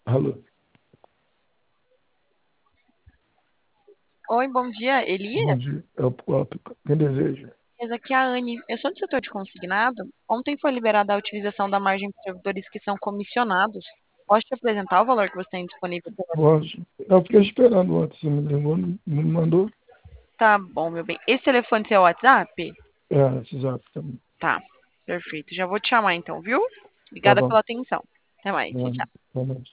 Alô, Oi, bom dia, bom Elias. dia. É o próprio. Quem deseja? Essa aqui é a Anne. Eu sou do setor de consignado. Ontem foi liberada a utilização da margem para servidores que são comissionados. Posso te apresentar o valor que você tem disponível? Posso. Eu fiquei esperando ontem. Você me ligou, não me mandou? Tá bom, meu bem. Esse telefone é o WhatsApp? É, esse zap também. Tá, perfeito. Já vou te chamar então, viu? Tá Obrigada bom. pela atenção. Até mais. Tchau, É, tchau. tá bom.